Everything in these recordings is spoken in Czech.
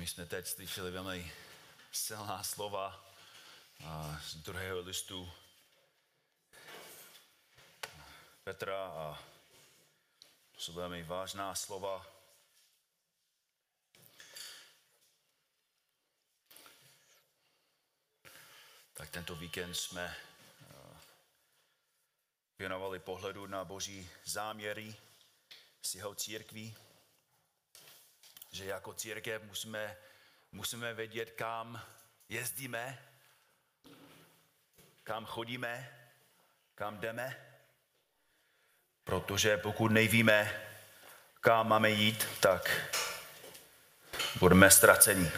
My jsme teď slyšeli velmi silná slova z druhého listu Petra a jsou velmi vážná slova. Tak tento víkend jsme věnovali pohledu na Boží záměry s jeho církví, že jako církev musíme vědět, kam jezdíme, kam chodíme, kam jdeme, protože pokud nevíme, kam máme jít, tak budeme ztraceni.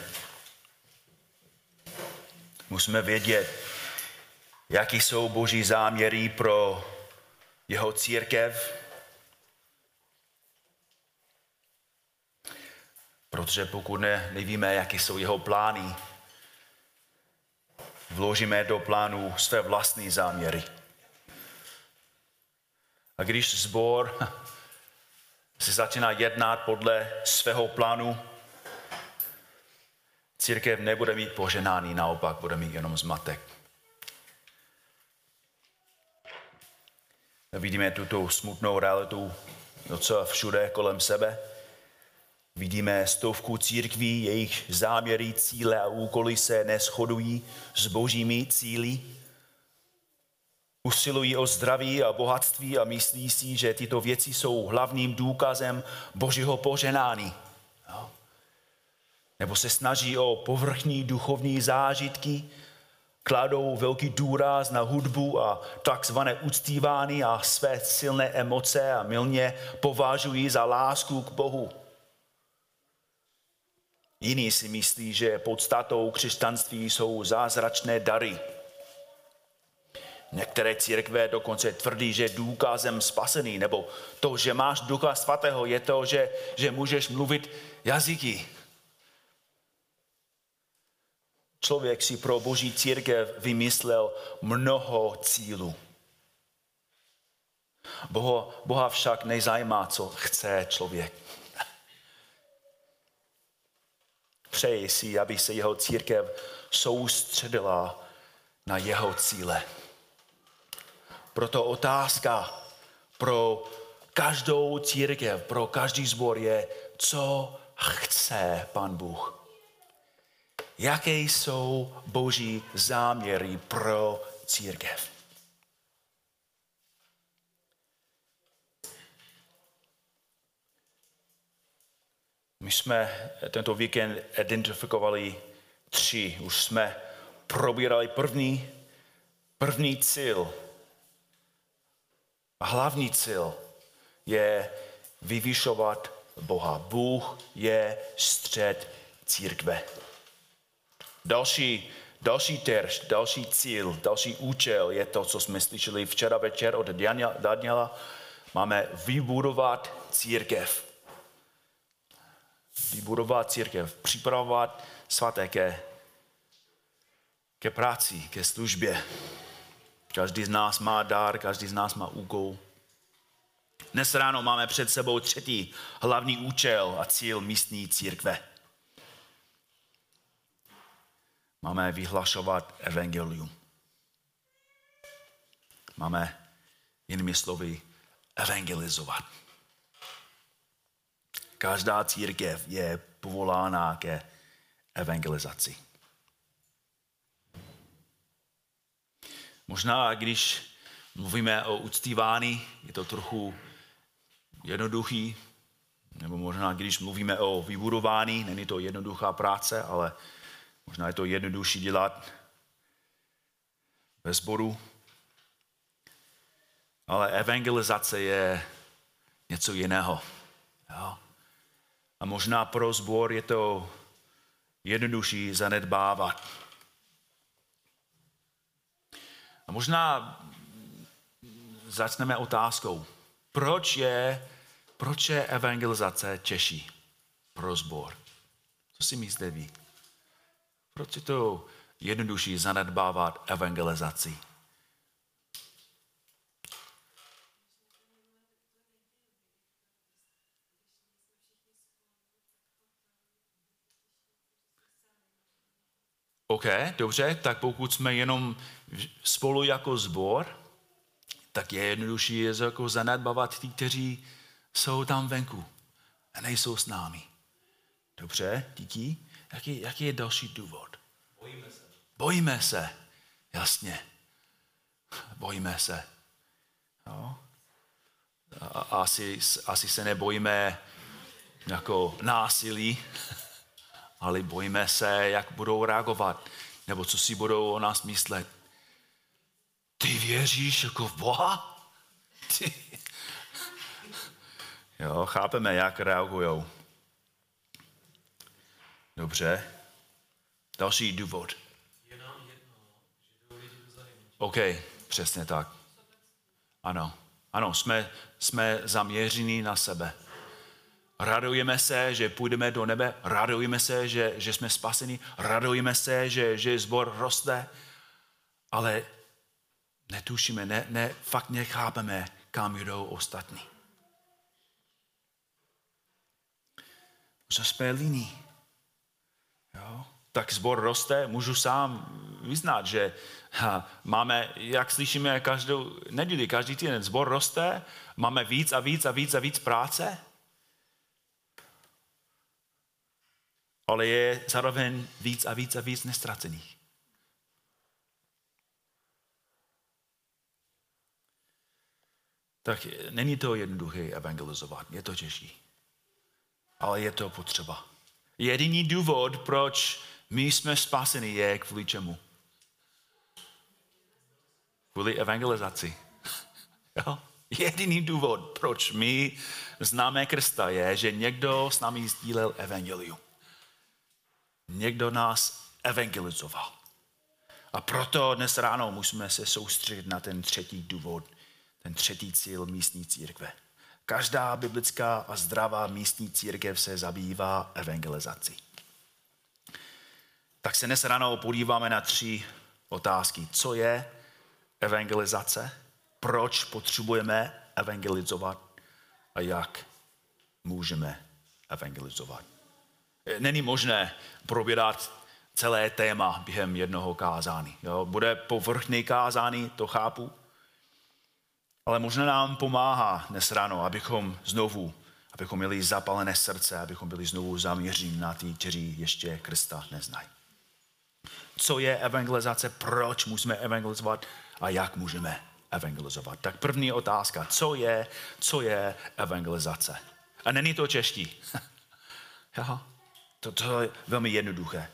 Musíme vědět, jaký jsou Boží záměry pro jeho církev, protože pokud nevíme, jaké jsou jeho plány, vložíme do plánu své vlastní záměry. A když sbor se začíná jednat podle svého plánu, církev nebude mít poženání, naopak bude mít jenom zmatek. Vidíme tuto smutnou realitu docela všude kolem sebe. Vidíme stovku církví, jejich záměry, cíle a úkoly se neshodují s božími cíli. Usilují o zdraví a bohatství a myslí si, že tyto věci jsou hlavním důkazem Božího poženání. Nebo se snaží o povrchní duchovní zážitky, kladou velký důraz na hudbu a takzvané uctívání a své silné emoce a mylně považují za lásku k Bohu. Jiní si myslí, že podstatou křesťanství jsou zázračné dary. Některé církve dokonce tvrdí, že důkazem spasení, nebo to, že máš Ducha Svatého, je to, že můžeš mluvit jazyky. Člověk si pro Boží církev vymyslel mnoho cílů. Boha však nezajímá, co chce člověk. Přeji si, aby se jeho církev soustředila na jeho cíle. Proto otázka pro každou církev, pro každý sbor je, co chce Pán Bůh. Jaké jsou Boží záměry pro církev? My jsme tento víkend identifikovali 3. Už jsme probírali první cíl. A hlavní cíl je vyvyšovat Boha. Bůh je střed církve. Další terč, další cíl, další účel je to, co jsme slyšeli včera večer od Daniela. Máme vybudovat církev. Vybudovat církev, připravovat svaté ke práci, ke službě. Každý z nás má dar, každý z nás má úkol. Dnes ráno máme před sebou 3. hlavní účel a cíl místní církve. Máme vyhlašovat evangelium. Máme jinými slovy evangelizovat. Každá církev je povolána ke evangelizaci. Možná, když mluvíme o uctívání, je to trochu jednoduchý, nebo možná, když mluvíme o vybudování, není to jednoduchá práce, ale možná je to jednodušší dělat ve sboru. Ale evangelizace je něco jiného. Jo? A možná pro sbor je to jednodušší zanedbávat. A možná začneme otázkou, proč je evangelizace těžší pro sbor? Co si myslíte vy? Proč je to jednodušší zanedbávat evangelizaci? OK, dobře, tak pokud jsme jenom spolu jako sbor, tak je jednodušší jako zanedbávat ty, kteří jsou tam venku a nejsou s námi. Dobře, díky. Jaký je další důvod? Bojíme se. Jasně. Bojíme se. No. Asi se nebojíme jako násilí, ale bojíme se, jak budou reagovat, nebo co si budou o nás myslet. Ty věříš jako v Boha? Ty. Jo, chápeme, jak reagujou. Dobře. Další důvod. Je nám jedno, že jdou lidi do zahraničí. OK, přesně tak. Ano, jsme zaměření na sebe. Radujeme se, že půjdeme do nebe, radujeme se, že jsme spaseni, radujeme se, že sbor roste, ale netušíme, fakt nechápeme, kam jdou ostatní. Že jsme líní. Jo? Tak sbor roste, můžu sám vyznat, že máme, jak slyšíme každou neděli, každý týden, sbor roste, máme víc a víc práce, ale je zároveň víc a víc nestracených. Tak není to jednoduché evangelizovat, je to těžší. Ale je to potřeba. Jediný důvod, proč my jsme spaseni, je kvůli čemu? Kvůli evangelizaci. Jo? Jediný důvod, proč my známe Krista, je, že někdo s námi sdílel evangelium. Někdo nás evangelizoval. A proto dnes ráno musíme se soustředit na ten třetí důvod, ten třetí cíl místní církve. Každá biblická a zdravá místní církev se zabývá evangelizací. Tak se dnes ráno podíváme na 3 otázky. Co je evangelizace? Proč potřebujeme evangelizovat? A jak můžeme evangelizovat? Není možné probírat celé téma během jednoho kázání. Jo? Bude povrchní kázání, to chápu, ale možná nám pomáhá dnes ráno, abychom měli zapalené srdce, abychom byli znovu zaměření na ty, kteří ještě Krista neznají. Co je evangelizace, proč musíme evangelizovat a jak můžeme evangelizovat? Tak první otázka, co je evangelizace? A není to čeští. To je velmi jednoduché.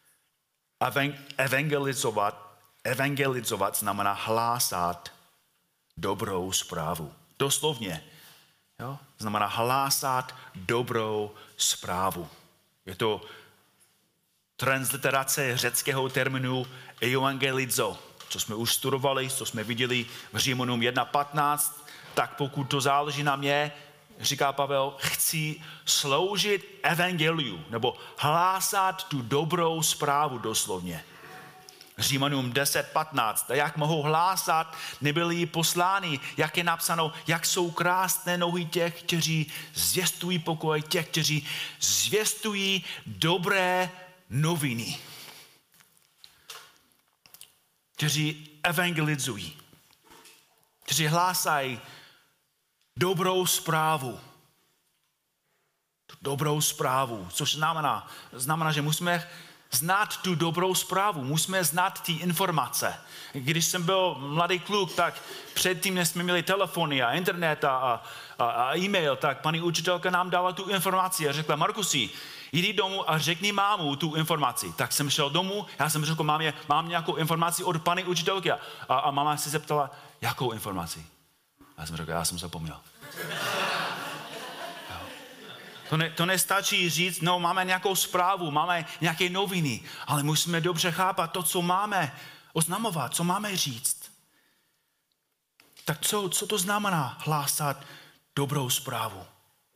Evangelizovat znamená hlásat dobrou zprávu. Doslovně. Jo? Znamená hlásat dobrou zprávu. Je to transliterace řeckého termínu evangelizo, co jsme už studovali, co jsme viděli v Římanům 1.15, tak pokud to záleží na mě, říká Pavel, chci sloužit evangeliu, nebo hlásat tu dobrou zprávu doslovně. Římanům 10.15. A jak mohou hlásat, nebyli posláni, jak je napsáno, jak jsou krásné nohy těch, kteří zvěstují pokoj, těch, kteří zvěstují dobré noviny. Kteří evangelizují. Kteří hlásají dobrou zprávu. Dobrou zprávu, což znamená, že musíme znát tu dobrou zprávu, musíme znát ty informace. Když jsem byl mladý kluk, tak předtím, než jsme měli telefony a internet a e-mail, tak paní učitelka nám dala tu informaci a řekla, Markusi, jdi domů a řekni mámu tu informaci. Tak jsem šel domů, já jsem řekl mámě, mám nějakou informaci od paní učitelky a máma se zeptala, jakou informaci? A já jsem řekl, já jsem zapomněl. To nestačí říct, no máme nějakou zprávu, máme nějaké noviny, ale musíme dobře chápat to, co máme oznamovat, co máme říct. Tak co to znamená hlásat dobrou zprávu?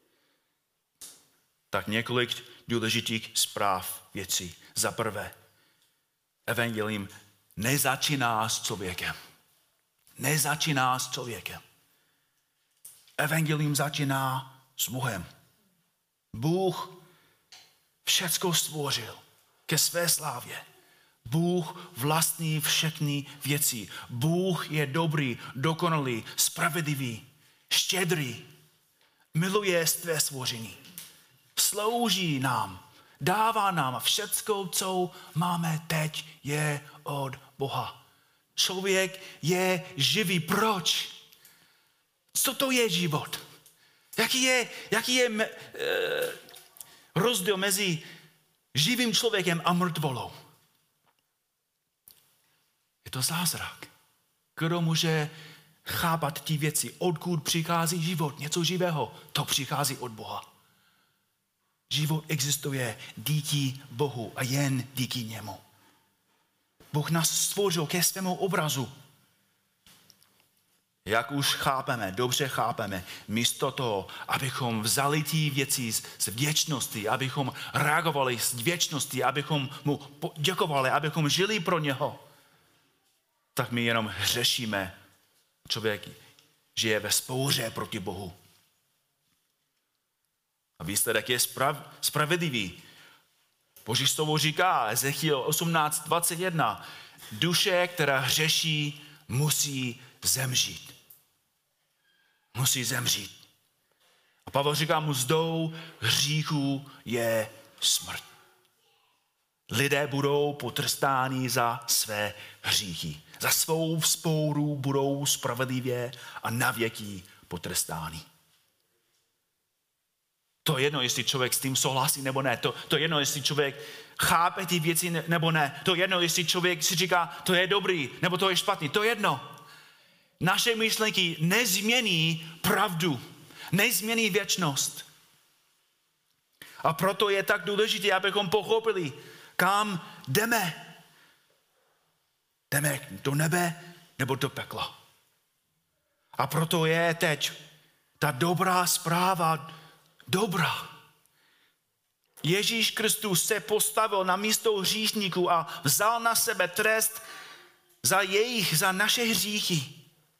Tak několik důležitých zpráv věcí. Za prvé, evangelium nezačíná s člověkem. Nezačíná s člověkem. Evangelium začíná s Bohem. Bůh všecko stvořil ke své slávě. Bůh vlastní všechny věci. Bůh je dobrý, dokonalý, spravedlivý, štědrý. Miluje své stvoření. Slouží nám. Dává nám všecko, co máme teď, je od Boha. Člověk je živý. Proč? Co to je život? Jaký je rozdíl mezi živým člověkem a mrtvolou? Je to zázrak. Kdo může chápat ty věci? Odkud přichází život? Něco živého. To přichází od Boha. Život existuje díky Bohu a jen díky němu. Bůh nás stvořil ke svému obrazu. Jak už chápeme, dobře chápeme, místo toho, abychom vzali ty věci z věčnosti, abychom reagovali z věčnosti, abychom mu děkovali, abychom žili pro něho, tak my jenom hřešíme. Člověk žije ve spouře proti Bohu. A výsledek je spravedlivý. Boží slovo říká, Ezechiel 18:21, duše, která hřeší, musí zemřít. Musí zemřít. A Pavel říká, mzdou hříchu je smrt. Lidé budou potrestáni za své hříchy. Za svou vzpouru budou spravedlivě a navěky potrestáni. To je jedno, jestli člověk s tím souhlasí nebo ne. To je jedno, jestli člověk chápe ty věci nebo ne. To je jedno, jestli člověk si říká, to je dobrý nebo to je špatný. To je jedno. Naše myšlenky nezmění pravdu. Nezmění věčnost. A proto je tak důležité, abychom pochopili, kam jdeme. Jdeme do nebe nebo do pekla. A proto je teď ta dobrá zpráva dobrá. Ježíš Kristus se postavil na místo hříšníků a vzal na sebe trest za naše hříchy.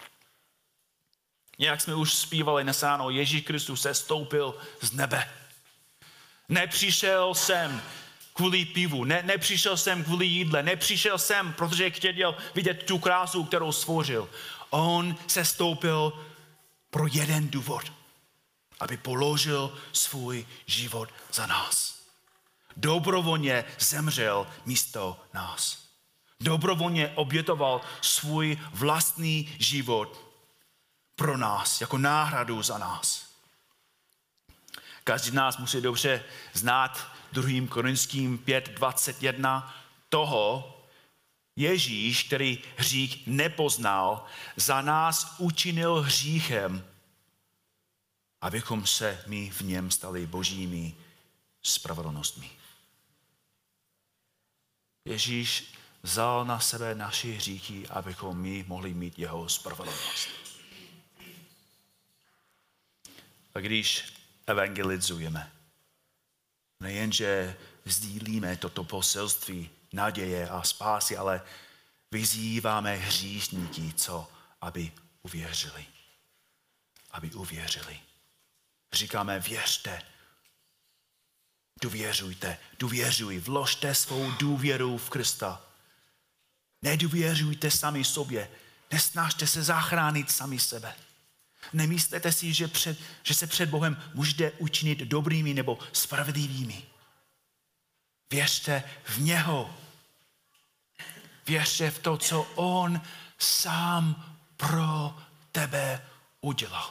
Jak jsme už zpívali dnes ráno, Ježíš Kristus se stoupil z nebe. Nepřišel sem kvůli pivu, nepřišel sem kvůli jídle, nepřišel sem, protože chtěl vidět tu krásu, kterou stvořil. On se stoupil pro jeden důvod, aby položil svůj život za nás. Dobrovolně zemřel místo nás. Dobrovolně obětoval svůj vlastní život pro nás, jako náhradu za nás. Každý z nás musí dobře znát 2. Korinským 5:21 toho Ježíš, který hřích nepoznal, za nás učinil hříchem, abychom se my v něm stali božími spravedlnostmi. Ježíš vzal na sebe naše hříchy, abychom my mohli mít jeho spravedlnost. A když evangelizujeme, nejenže sdílíme toto poselství naděje a spásy, ale vyzýváme hříšníky, aby uvěřili. Aby uvěřili. Říkáme, věřte, důvěřuj, vložte svou důvěru v Krista. Nedůvěřujte sami sobě, nesnažte se zachránit sami sebe. Nemyslete si, že se před Bohem můžete učinit dobrými nebo spravedlivými. Věřte v něho. Věřte v to, co on sám pro tebe udělal.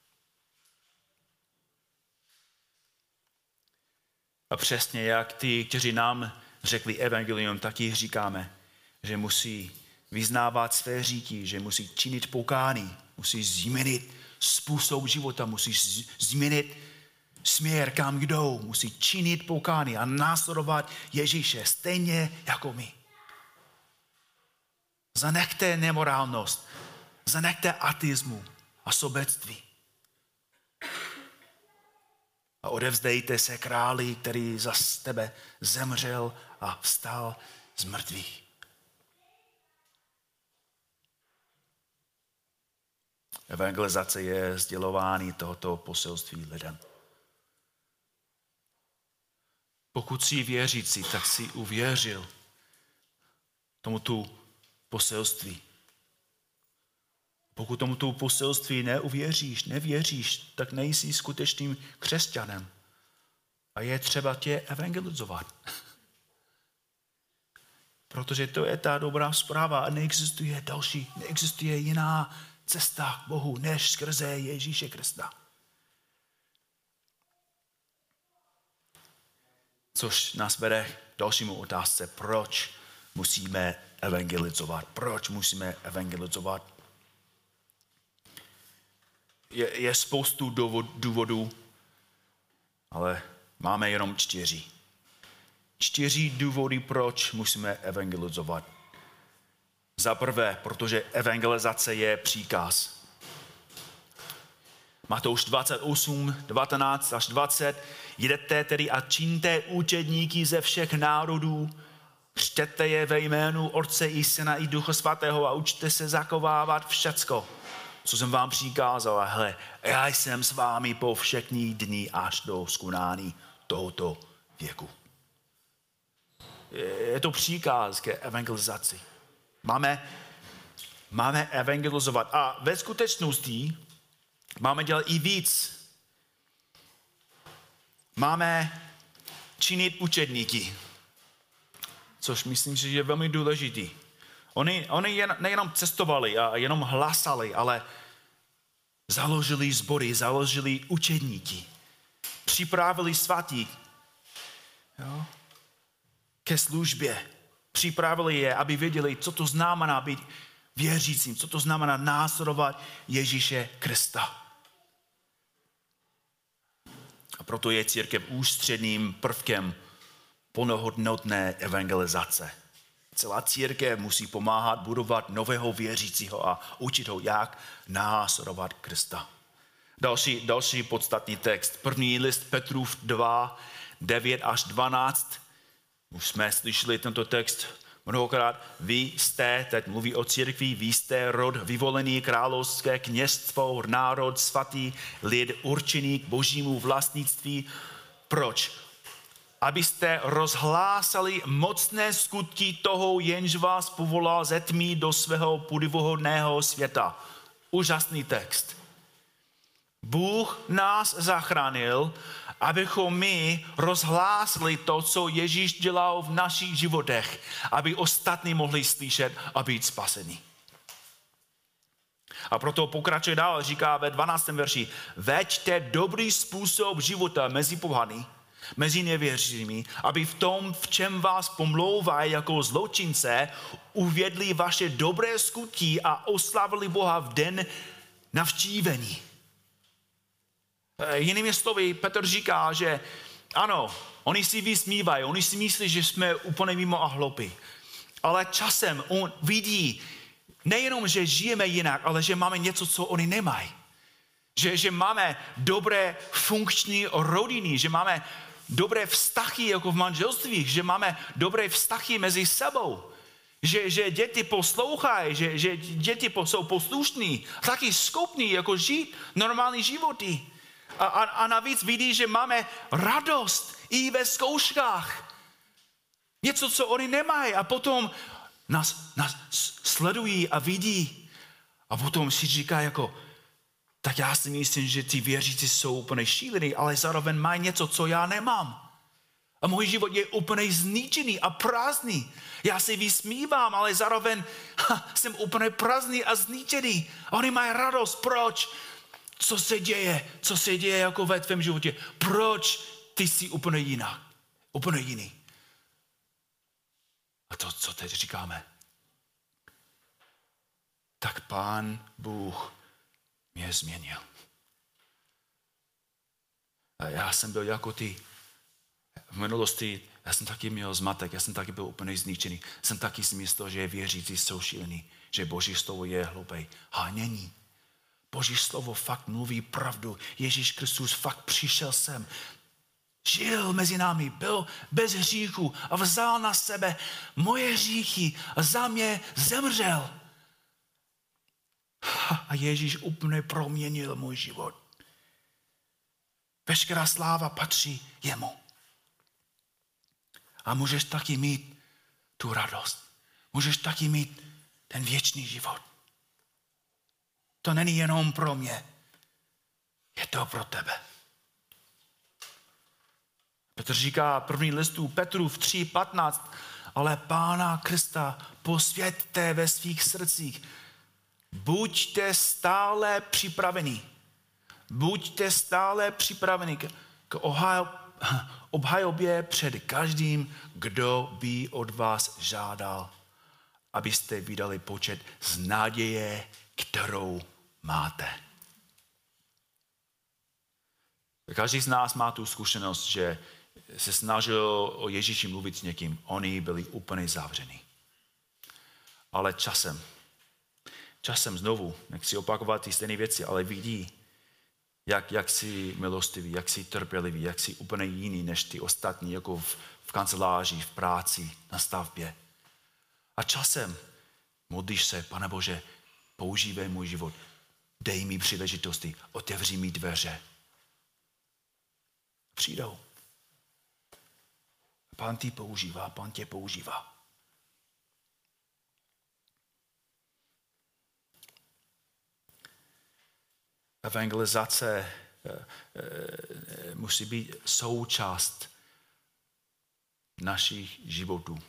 A přesně jak ty, kteří nám řekli evangelium, tak jich říkáme, že musí vyznávat své hříchy, že musí činit pokání, musí změnit způsob života, musí změnit směr, kam jdou, musí činit pokání a následovat Ježíše stejně jako my. Zanechte nemorálnost, zanechte ateismu a sobectví. A odevzdejte se králi, který za tebe zemřel a vstal z mrtvých. Evangelizace je sdělování tohoto poselství lidem. Pokud jsi věřící, tak jsi uvěřil tomuto poselství. Pokud tomuto poselství nevěříš, tak nejsi skutečným křesťanem. A je třeba tě evangelizovat. Protože to je ta dobrá zpráva a neexistuje jiná cesta k Bohu, než skrze Ježíše Krista. Což nás vede k dalšímu otázce, proč musíme evangelizovat. Je spoustu důvodů, ale máme jenom 4. 4 důvody, proč musíme evangelizovat. Za prvé, protože evangelizace je příkaz. Matouš 28, 19 až 20. Jdete tedy a čiňte učedníky ze všech národů, křtěte je ve jménu Otce i Syna i Ducha Svatého a učte se zachovávat všecko, co jsem vám přikázal. A hle, já jsem s vámi po všechny dny až do skonání tohoto věku. Je to příkaz ke evangelizaci. Máme evangelizovat. A ve skutečnosti máme dělat i víc. Máme činit učedníky, což myslím, že je velmi důležitý. Oni nejenom cestovali a jenom hlásali, ale založili sbory, založili učedníky, připravili svatí ke službě, připravili je, aby věděli, co to znamená být věřícím, co to znamená následovat Ježíše Krista. A proto je církev ústředním prvkem plnohodnotné evangelizace. Celá církev musí pomáhat budovat nového věřícího a učit ho, jak následovat Krista. Další podstatný text. První list Petrův 2, 9 až 12. Už jsme slyšeli tento text mnohokrát. Vy jste, teď mluví o církvi, vy jste rod vyvolený, královské kněžstvo, národ svatý, lid určený k božímu vlastnictví. Proč? Abyste rozhlásali mocné skutky toho, jenž vás povolal ze tmy do svého podivuhodného světa. Úžasný text. Bůh nás zachránil, abychom my rozhlásili to, co Ježíš dělal v našich životech, aby ostatní mohli slyšet a být spaseni. A proto pokračuje dál, říká ve 12. verši, veďte dobrý způsob života mezi pohany, mezi nevěřícími, aby v tom, v čem vás pomlouvají jako zločince, uvědli vaše dobré skutky a oslavili Boha v den navštívení. Jinými slovy, Petr říká, že ano, oni si vysmívají, oni si myslí, že jsme úplně mimo a hloupí. Ale časem on vidí nejenom, že žijeme jinak, ale že máme něco, co oni nemají. Že máme dobré funkční rodiny, že máme dobré vztahy jako v manželství, že máme dobré vztahy mezi sebou, že děti poslouchají, že děti jsou poslušní, taky schopní jako žít normální životy. A navíc vidí, že máme radost i ve zkouškách. Něco, co oni nemají. A potom nás sledují a vidí. A potom si říká jako, tak já si myslím, že ty věřící jsou úplně šílený, ale zároveň mají něco, co já nemám. A můj život je úplně zničený a prázdný. Já si vysmívám, ale zároveň jsem úplně prázdný a zničený. A oni mají radost. Proč? Co se děje jako ve tvém životě? Proč ty jsi úplně jinak? Úplně jiný. A to, co teď říkáme. Tak Pán Bůh mě změnil. A já jsem byl jako ty. V minulosti já jsem taky měl zmatek, já jsem taky byl úplně zničený. Jsem taky si myslel, že věřící jsou šílený, že Boží slovo je hloupý. A není. Boží slovo fakt mluví pravdu. Ježíš Kristus fakt přišel sem. Žil mezi námi, byl bez hříchu a vzal na sebe moje hříchy a za mě zemřel. A Ježíš úplně proměnil můj život. Veškerá sláva patří jemu. A můžeš taky mít tu radost. můžeš taky mít ten věčný život. To není jenom pro mě. Je to pro tebe. Petr říká první listu Petrův 3:15, ale Pána Krista posvěťte ve svých srdcích. Buďte stále připraveni. Buďte stále připraveni k obhajobě před každým, kdo by od vás žádal, abyste vydali počet z naděje, kterou máte. Každý z nás má tu zkušenost, že se snažil o Ježíši mluvit s někým. Oni byli úplně zavření. Ale časem znovu, nechci opakovat ty stejné věci, ale vidí, jak jsi milostivý, jak jsi trpělivý, jak jsi úplně jiný než ty ostatní, jako v kanceláři, v práci, na stavbě. A časem modlíš se, Pane Bože, používej můj život, dej mi příležitosti, otevři mi dveře. Přijdou. Pán tě používá. Evangelizace musí být součást našich životů.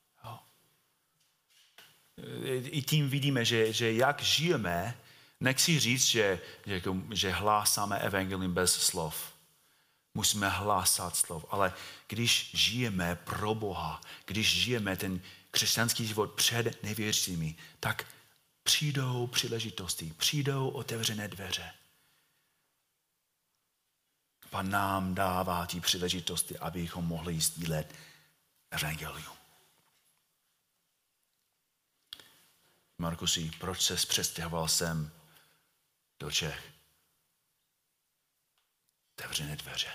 I tím vidíme, že jak žijeme, nechci říct, že hlásáme evangelium bez slov. Musíme hlásat slov, ale když žijeme pro Boha, když žijeme ten křesťanský život před nevěřícími, tak přijdou příležitosti, přijdou otevřené dveře. Pán nám dává ty příležitosti, abychom mohli sdílet evangelium. Markusi, proč ses přestěhoval sem do Čech? Otevřené dveře.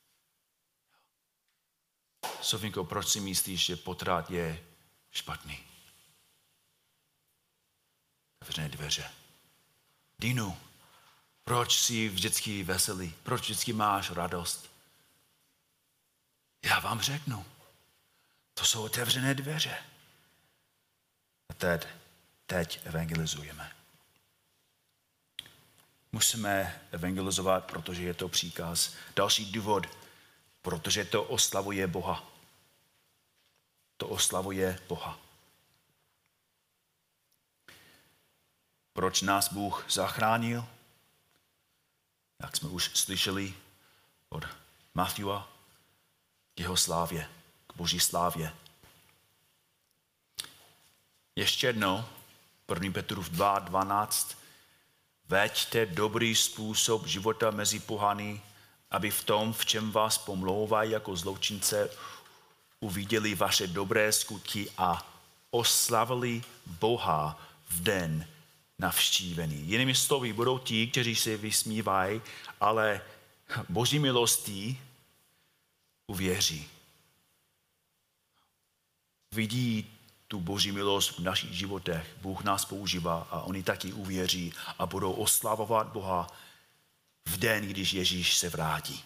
Sofinko, proč si myslíš, že potrat je špatný? Otevřené dveře. Dinu, proč jsi vždycky veselý? Proč vždycky máš radost? Já vám řeknu. To jsou otevřené dveře. A teď evangelizujeme. Musíme evangelizovat, protože je to příkaz. Další důvod, protože to oslavuje Boha. To oslavuje Boha. Proč nás Bůh zachránil? Jak jsme už slyšeli od Matthewa, k jeho slávě, k Boží slávě. Ještě jednou, 1. Petrův 2:12, veďte dobrý způsob života mezi pohany, aby v tom, v čem vás pomlouvají jako zločince, uviděli vaše dobré skutky a oslavili Boha v den navštívený. Jinými slovy, budou ti, kteří se vysmívají, ale Boží milostí uvěří. Vidí tu Boží milost v našich životech. Bůh nás používá a oni taky uvěří a budou oslavovat Boha v den, když Ježíš se vrátí.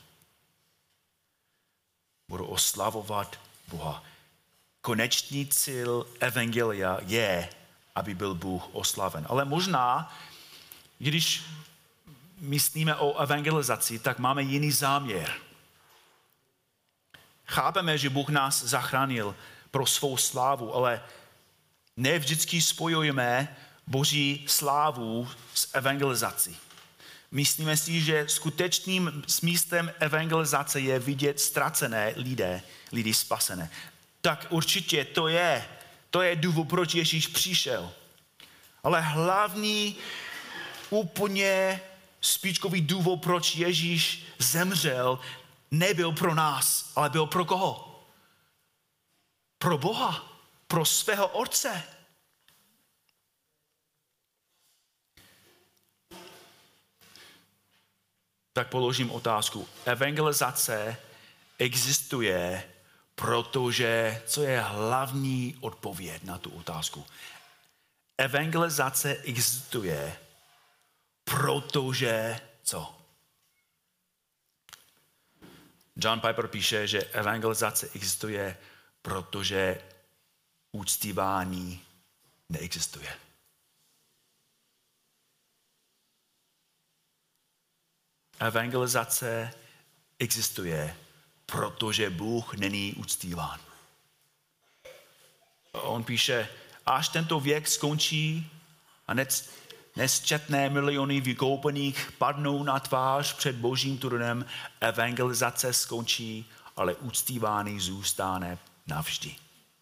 Budou oslavovat Boha. Konečný cíl evangelia je, aby byl Bůh oslaven. Ale možná, když myslíme o evangelizaci, tak máme jiný záměr. Chápeme, že Bůh nás zachránil pro svou slávu, ale ne vždycky spojujeme Boží slávu s evangelizací. Myslíme si, že skutečným smyslem evangelizace je vidět ztracené lidi spasené. Tak určitě to je důvod, proč Ježíš přišel. Ale hlavní, úplně špičkový důvod, proč Ježíš zemřel, nebyl pro nás, ale byl pro koho? Pro Boha, pro svého Otce. Tak položím otázku. Evangelizace existuje, protože co je hlavní odpověď na tu otázku? Evangelizace existuje, protože co? John Piper píše, že evangelizace existuje, protože uctívání neexistuje. Evangelizace existuje, protože Bůh není uctíván. On píše, až tento věk skončí a nesčetné miliony vykoupených padnou na tvář před Božím trůnem, evangelizace skončí, ale uctívání zůstane navždy.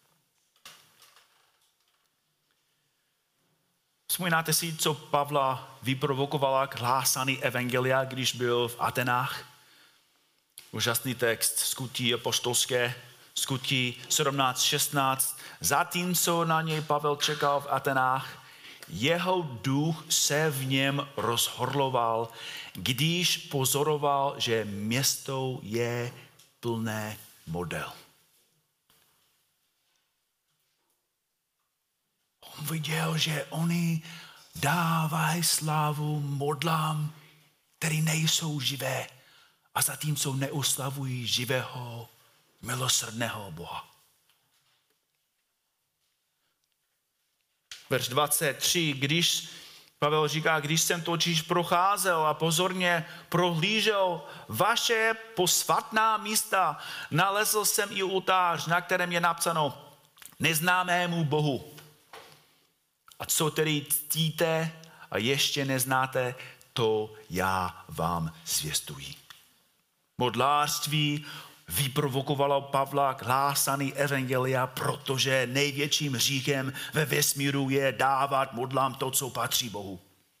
Vzpomínáte si, co Pavla vyprovokovala k hlásání evangelia, když byl v Atenách? Úžasný text, Skutí apoštolské, Skutí 17:16. Zatímco na něj Pavel čekal v Atenách, jeho duch se v něm rozhorloval, když pozoroval, že město je plné model. On viděl, že oni dávají slávu modlám, které nejsou živé, a zatímco neoslavují živého, milosrdného Boha. Verš 23, když Pavel říká, když jsem totiž procházel a pozorně prohlížel vaše posvatná místa, nalezl jsem i oltář, na kterém je napsáno neznámému Bohu. A co tedy ctíte a ještě neznáte, to já vám zvěstuji. Modlářství vyprovokovalo Pavla k hlásání evangelia, protože největším hříchem ve vesmíru je dávat modlám to, co patří Bohu.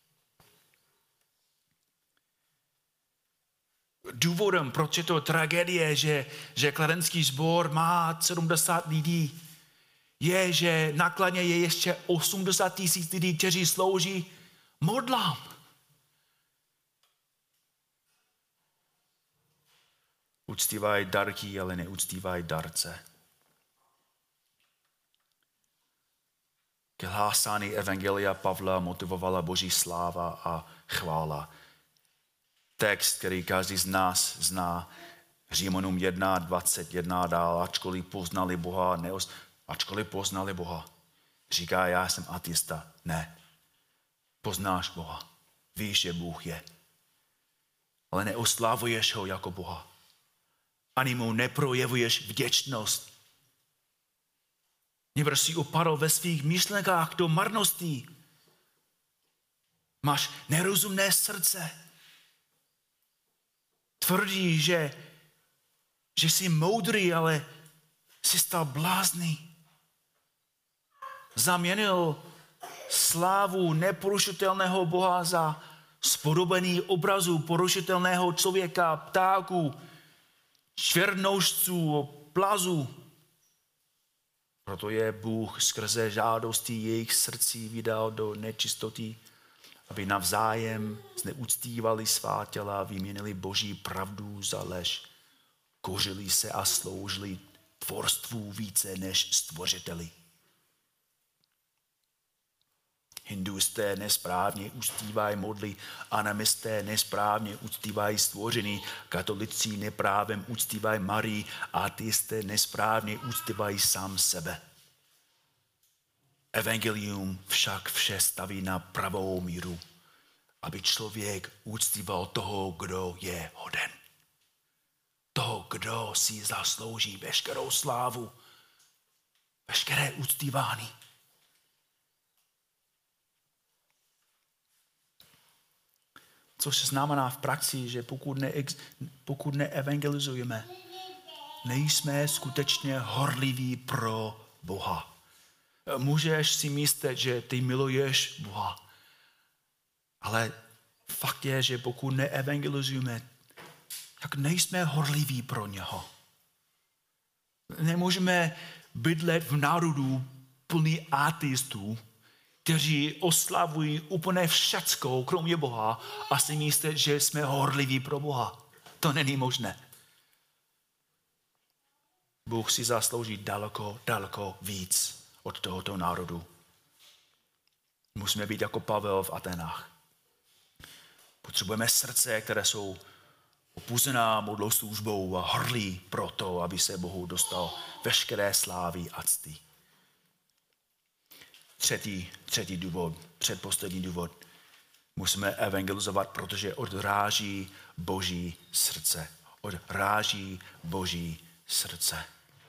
Důvodem, proč je to tragédie, že kladenský sbor má 70 lidí, je, že na Kladně je ještě 80 000 lidí, kteří slouží modlám. Uctívají darky, ale neuctívají darce. K hlásání evangelia Pavla motivovala Boží sláva a chvála. Text, který každý z nás zná, Římanům 1:21 dál, ačkoliv poznali Boha. Říká, já jsem ateista. Ne. Poznáš Boha. Víš, že Bůh je. Ale neoslavuješ ho jako Boha. Ani mu neprojevuješ vděčnost. Nýbrž si upadl ve svých myšlenkách do marností. Máš nerozumné srdce. Tvrdí, že jsi moudrý, ale jsi stal blázný. Zaměnil slávu neporušitelného Boha za spodobený obrazu porušitelného člověka, ptáků, černošců, plazů. Proto je Bůh skrze žádosti jejich srdcí vydal do nečistoty, aby navzájem zneuctívali svá těla a vyměnili Boží pravdu za lež. Kořili se a sloužili tvorstvu více než stvořiteli. Hindusté nesprávně uctívají modly, anamisté nesprávně uctívají stvoření, katolici neprávem uctívají Marii, ateisté nesprávně uctívají sám sebe. Evangelium však vše staví na pravou míru, aby člověk uctíval toho, kdo je hoden. Toho, kdo si zaslouží veškerou slávu, veškeré uctívání. Což znamená v praxi, že pokud neevangelizujeme, nejsme skutečně horliví pro Boha. Můžeš si myslet, že ty miluješ Boha, ale fakt je, že pokud neevangelizujeme, tak nejsme horliví pro něho. Nemůžeme bydlet v národu plný ateistů, kteří oslavují úplně všecko, kromě Boha, a si myslí, že jsme horliví pro Boha. To není možné. Bůh si zaslouží daleko víc od tohoto národu. Musíme být jako Pavel v Atenách. Potřebujeme srdce, které jsou opuzená modloslužbou a horlí pro to, aby se Bohu dostal veškeré slávy a cti. třetí důvod, předposlední důvod. Musíme evangelizovat, protože odráží Boží srdce. Odráží Boží srdce.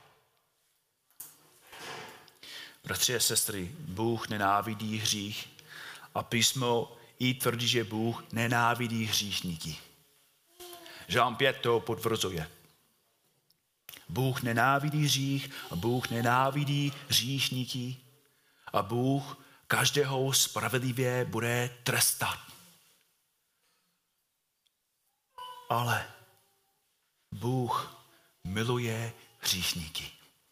Bratři a sestry, Bůh nenávidí hřích a písmo i tvrdí, že Bůh nenávidí hříšníky. Žálm 5 to potvrzuje. Bůh nenávidí hřích a Bůh nenávidí hříšníky a Bůh každého spravedlivě bude trestat. Ale Bůh miluje hříšníky.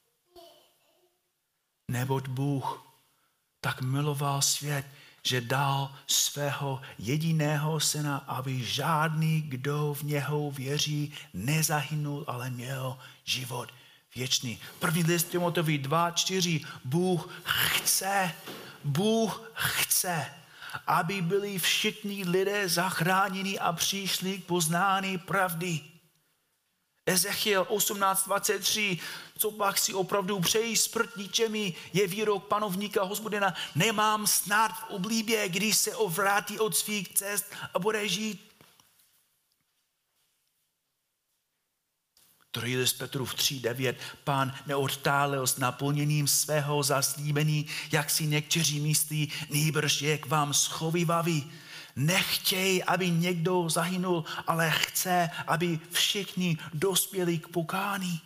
Neboť Bůh tak miloval svět, že dal svého jediného syna, aby žádný, kdo v něho věří, nezahynul, ale měl život věčný. První list Timoteovi 2:4. Bůh chce, aby byli všichni lidé zachráněni a přišli k poznání pravdy. Ezechiel 18:23. Co pak si opravdu přeji smrt ničemi, je výrok panovníka Hospodina. Nemám snad v oblíbě, když se ovrátí od svých cest a bude žít. Druhý list Petrův 3:9. Pán neodtálel s naplněním svého zaslíbení, jak si někteří myslí, nýbrž je k vám schovívavý. Nechtěj, aby někdo zahynul, ale chce, aby všichni dospěli k pokání.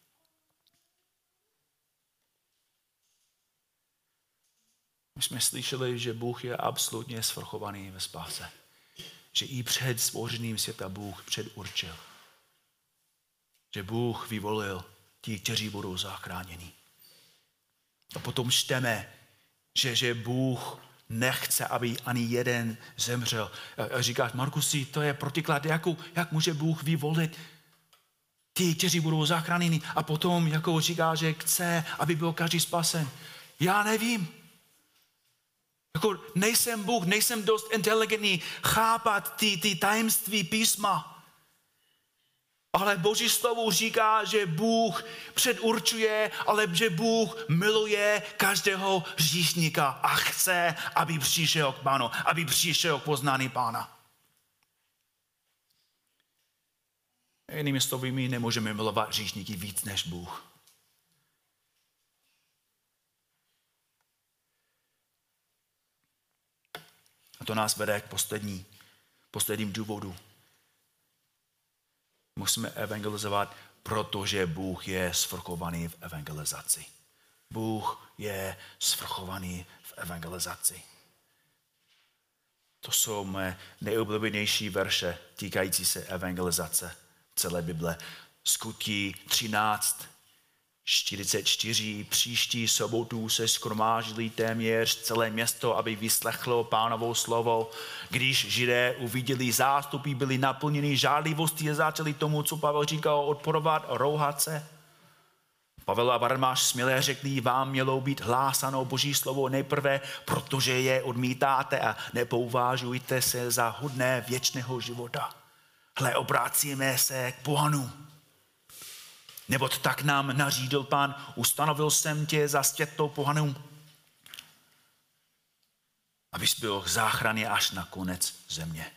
My jsme slyšeli, že Bůh je absolutně svrchovaný ve spáse. Že i před stvořením světa Bůh předurčil. Že Bůh vyvolil ti, kteří budou zachráněni. A potom čteme, že Bůh nechce, aby ani jeden zemřel. A říkáš, Markusi, to je protiklad, jak může Bůh vyvolit ti, kteří budou zachráněni, a potom říká, že chce, aby byl každý spasen. Já nevím. Nejsem Bůh, nejsem dost inteligentní chápat ty tajemství písma. Ale Boží slovo říká, že Bůh předurčuje, ale že Bůh miluje každého hříšníka a chce, aby přišel k Pánu, aby přišel k poznání Pána. Jinými slovy, my nemůžeme milovat hříšníky víc než Bůh. A to nás vede k posledním důvodu. Musíme evangelizovat, protože Bůh je svrchovaný v evangelizaci. Bůh je svrchovaný v evangelizaci. To jsou mé nejoblíbenější verše týkající se evangelizace celé Bible. Skutky 13:44. Příští sobotu se shromáždili téměř celé město, aby vyslechlo Pánovo slovo. Když Židé uviděli zástupy, byli naplněni žádlivostí a začali tomu, co Pavel říkal, odporovat a rouhat se. Pavel a Barnabáš směle řekli, vám mělo být hlásáno Boží slovo nejprve, protože je odmítáte a nepouvažujte se za hodné věčného života. Hle, obrácíme se k pohanům. Neboť tak nám nařídil Pán, ustanovil jsem tě za světlou pohanům, abys byl záchranný až na konec země.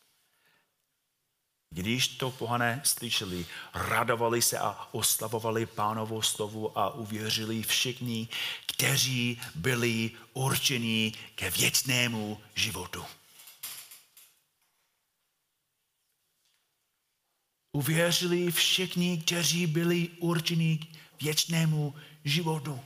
Když to pohané slyšeli, radovali se a oslavovali Pánovo slovo a uvěřili všichni, kteří byli určeni ke věčnému životu. Uvěřili všichni, kteří byli určeni k věčnému životu.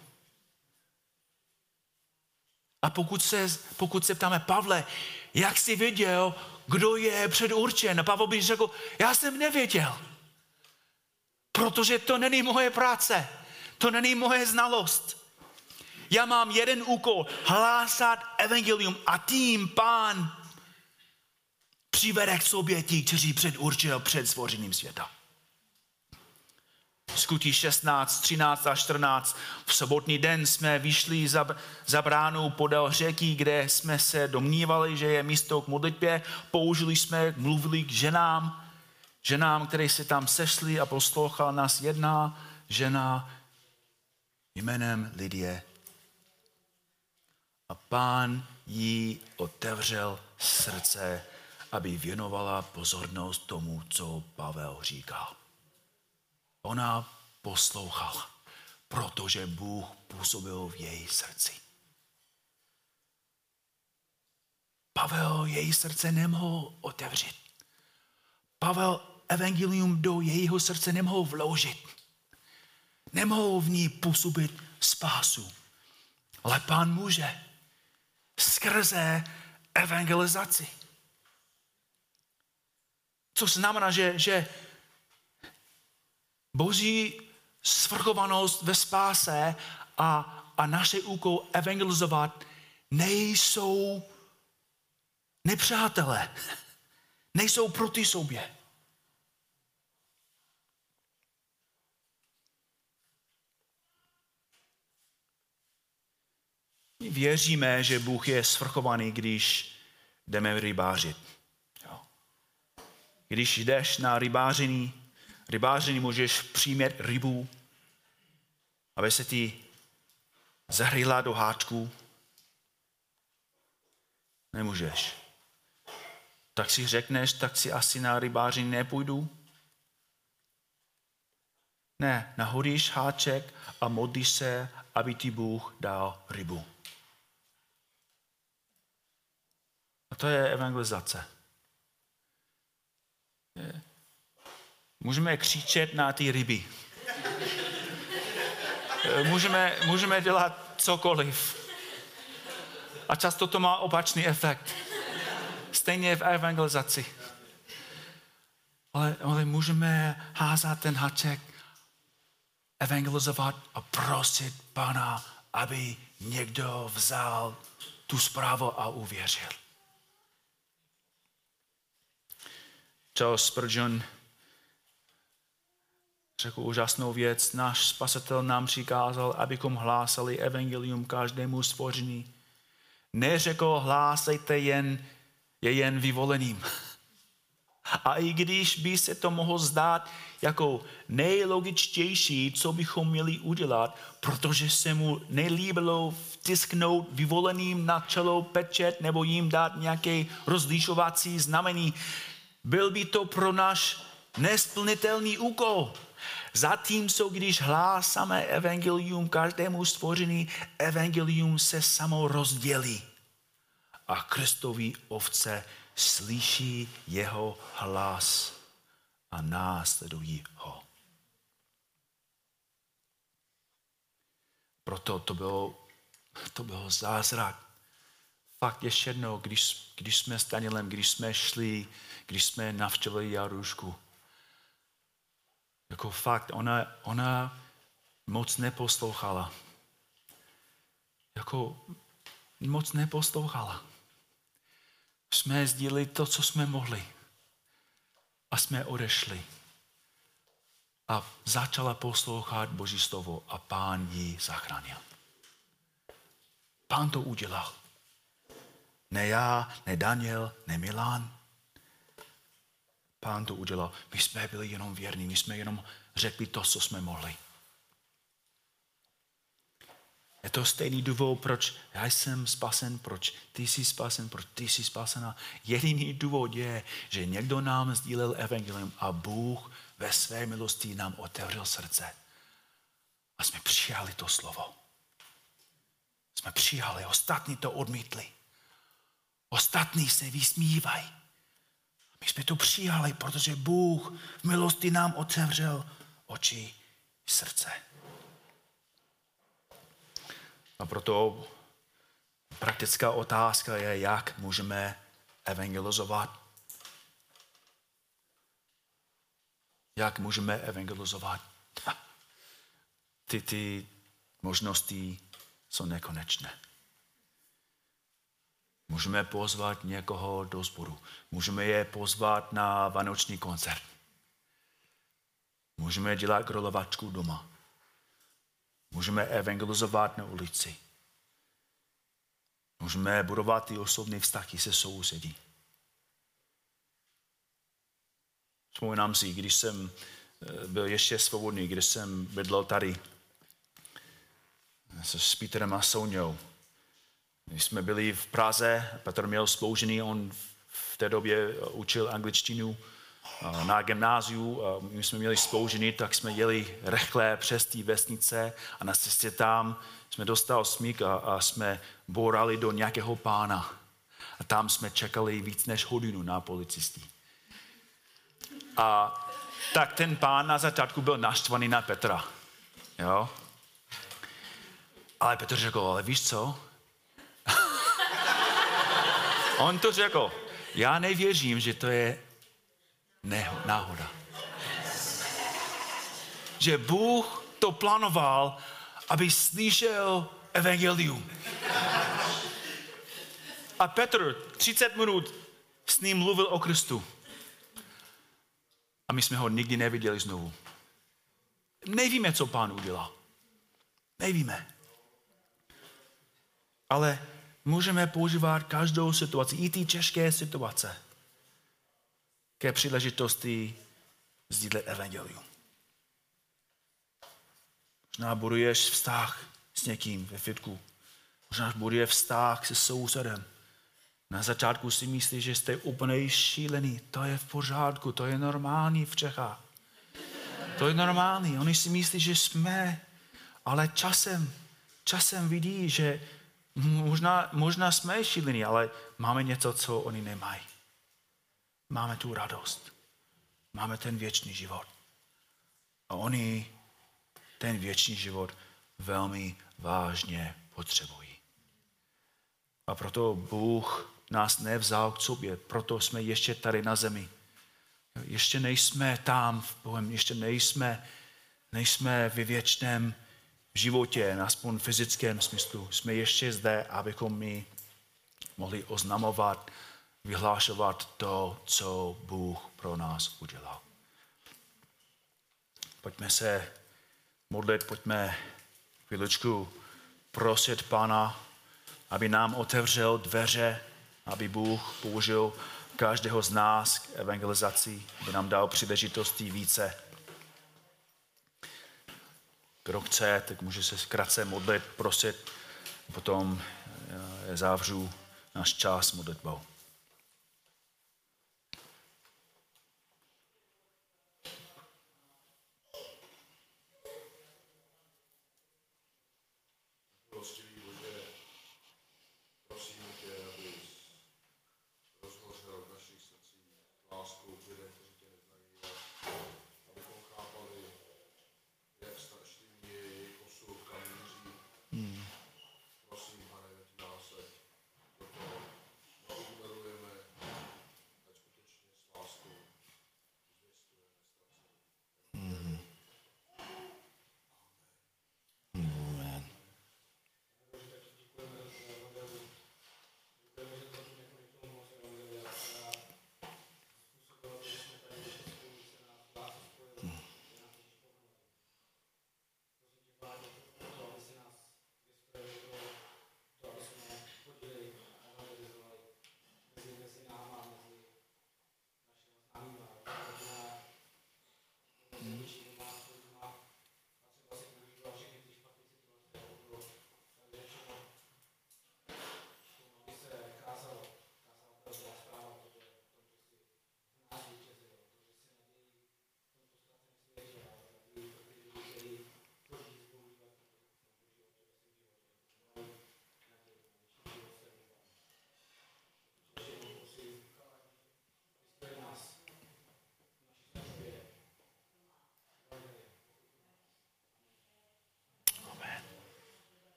A pokud se ptáme, Pavle, jak jsi věděl, kdo je předurčen? A Pavel by řekl, já jsem nevěděl. Protože to není moje práce. To není moje znalost. Já mám jeden úkol, hlásat evangelium a tím Pán přivede k sobě ti, kteří předurčil před stvořením světa. Skutky 16, 13 a 14. V sobotní den jsme vyšli za bránu podél řeky, kde jsme se domnívali, že je místo k modlitbě. Mluvili k ženám, které se tam sešly, a poslouchala nás jedna žena jménem Lidie. A Pán jí otevřel srdce, aby věnovala pozornost tomu, co Pavel říkal. Ona poslouchala, protože Bůh působil v její srdci. Pavel její srdce nemohl otevřít. Pavel evangelium do jejího srdce nemohl vložit. Nemohl v ní působit spásu. Ale Pán může skrze evangelizaci. Což znamená, že Boží svrchovanost ve spáse a naše úkol evangelizovat nejsou nepřátelé, nejsou proti sobě. My věříme, že Bůh je svrchovaný, když jdeme rybářit. Když jdeš na rybáření můžeš přijmout rybu, aby se ti zahryla do háčku. Nemůžeš. Tak si řekneš, tak si asi na rybáření nepůjdu. Ne, nahodíš háček a modlíš se, aby ti Bůh dal rybu. A to je evangelizace. Můžeme křičet na ty ryby. Můžeme dělat cokoliv. A často to má opačný efekt. Stejně v evangelizaci. Ale můžeme házat ten háček, evangelizovat a prosit Pána, aby někdo vzal tu zprávu a uvěřil. Charles Spurgeon řekl úžasnou věc. Náš Spasitel nám přikázal, abychom hlásali evangelium každému stvoření. Neřekl, hlásejte jen vyvoleným. A i když by se to mohlo zdát jako nejlogičtější, co bychom měli udělat, protože se mu nelíbilo vtisknout vyvoleným na čelo pečet nebo jim dát nějaké rozlišovací znamení, byl by to pro náš nesplnitelný úkol. Zatímco, když hlásáme evangelium každému stvoření, evangelium se samo rozdělí. A Kristovi ovce slyší jeho hlas a následují ho. Proto to bylo zázrak. Fakt ještě jednou, když jsme s Danielem, když jsme navštívili Jarušku, jako fakt, ona moc neposlouchala. Jsme sdíleli to, co jsme mohli. A jsme odešli. A začala poslouchat Boží slovo a Pán ji zachránil. Pán to udělal. Ne já, ne Daniel, ne Milan. Pán to udělal. My jsme byli jenom věrní, my jsme jenom řekli to, co jsme mohli. Je to stejný důvod, proč já jsem spasen, proč ty jsi spasen, proč ty jsi spasena. Jediný důvod je, že někdo nám sdílel evangelium a Bůh ve své milosti nám otevřel srdce. A jsme přijali to slovo. Jsme přijali, ostatní to odmítli. Ostatní se vysmívají. My jsme to přijali, protože Bůh v milosti nám otevřel oči i srdce. A proto praktická otázka je, jak můžeme evangelizovat. Jak můžeme evangelizovat? Ty možnosti jsou nekonečné. Můžeme pozvat někoho do sboru. Můžeme je pozvat na vánoční koncert. Můžeme dělat grilovačku doma. Můžeme evangelizovat na ulici. Můžeme budovat ty osobní vztahy se sousedí. Vzpomínám si, když jsem byl ještě svobodný, když jsem bydlel tady s Petrem a Soňou. Když jsme byli v Praze, Petr měl spoužený, on v té době učil angličtinu na gymnáziu, my jsme měli spoužený, tak jsme jeli rychle přes ty vesnice a na cestě tam jsme dostali smík a jsme bourali do nějakého pána. A tam jsme čekali víc než hodinu na policisty. A tak ten pán na začátku byl naštvaný na Petra. Jo? Ale Petr řekl, ale víš co? On to řekl, já nevěřím, že to je náhoda. Že Bůh to plánoval, aby slyšel evangelium. A Petr 30 minut s ním mluvil o Kristu. A my jsme ho nikdy neviděli znovu. Nevíme, co Pán udělal. Nevíme. Ale můžeme používat každou situaci, i ty těžké situace, ke příležitosti sdílet evangelium. Možná buduješ vztah s někým ve fitku. Možná buduješ vztah se sousedem. Na začátku si myslíš, že jste úplně šílený. To je v pořádku, to je normální v Čechách. To je normální. Oni si myslí, že jsme, ale časem vidí, že možná jsme šílení, ale máme něco, co oni nemají. Máme tu radost. Máme ten věčný život. A oni ten věčný život velmi vážně potřebují. A proto Bůh nás nevzal k sobě, proto jsme ještě tady na zemi. Ještě nejsme tam v Bohem, ještě nejsme ve věčném životě, aspoň v fyzickém smyslu. Jsme ještě zde, abychom my mohli oznamovat, vyhlášovat to, co Bůh pro nás udělal. Pojďme se modlit, pojďme chvíličku prosit Pána, aby nám otevřel dveře, aby Bůh použil každého z nás k evangelizaci, aby nám dal příležitosti více. Kdo chce, tak může se krátce modlit, prosit, potom zavřu náš čas modlitbou.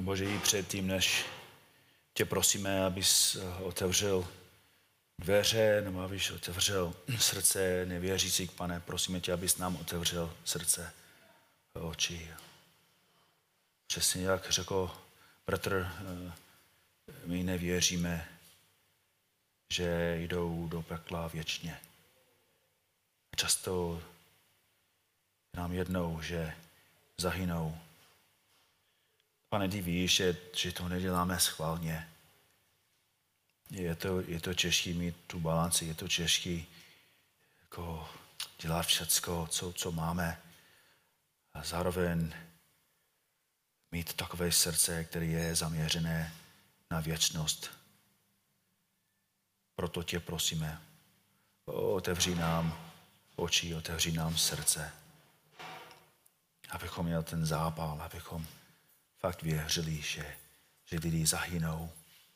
Bože, i předtím, než tě prosíme, abys otevřel dveře, nebo abys otevřel srdce nevěřících, Pane, prosíme tě, abys nám otevřel srdce a oči. Přesně jak řekl bratr, my nevěříme, že jdou do pekla věčně. Často nám jednou, že zahynou. Pane, ty víš, že to neděláme schválně. Je to těžké mít tu balanci, je to těžké jako dělat všecko, co máme. A zároveň mít takové srdce, které je zaměřené na věčnost. Proto tě prosíme, otevři nám oči, otevři nám srdce, abychom měli ten zápal, abychom fakt věřili, že lidi zahynou.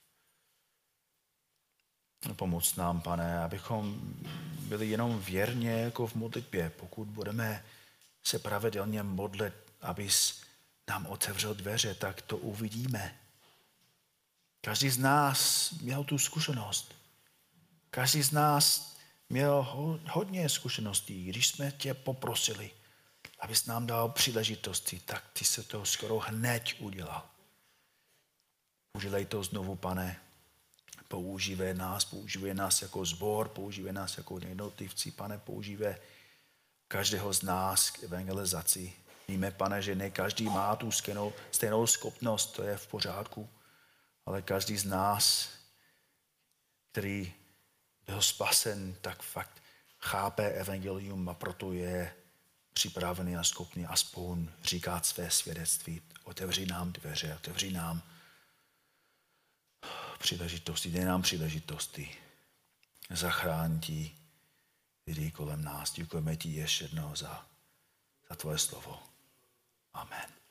Pomoc nám, Pane, abychom byli jenom věrně jako v modlitbě, pokud budeme se pravidelně modlit, abys nám otevřel dveře, tak to uvidíme. Každý z nás měl tu zkušenost. Každý z nás měl hodně zkušeností. Když jsme tě poprosili, abys nám dal příležitosti, tak ty se to skoro hned udělal. Udělej to znovu, Pane. Používej nás jako sbor, používej nás jako jednotlivci, Pane, používej každého z nás k evangelizaci. Víme, Pane, že ne každý má tu stejnou schopnost, to je v pořádku, ale každý z nás, který byl spasen, tak fakt chápe evangelium a proto je připravený a schopný aspoň říkat své svědectví. Otevři nám dveře, otevři nám příležitosti, dej nám příležitosti. Zachrání ti lidi kolem nás. Děkujeme ti ještě jednou za tvoje slovo. Amen.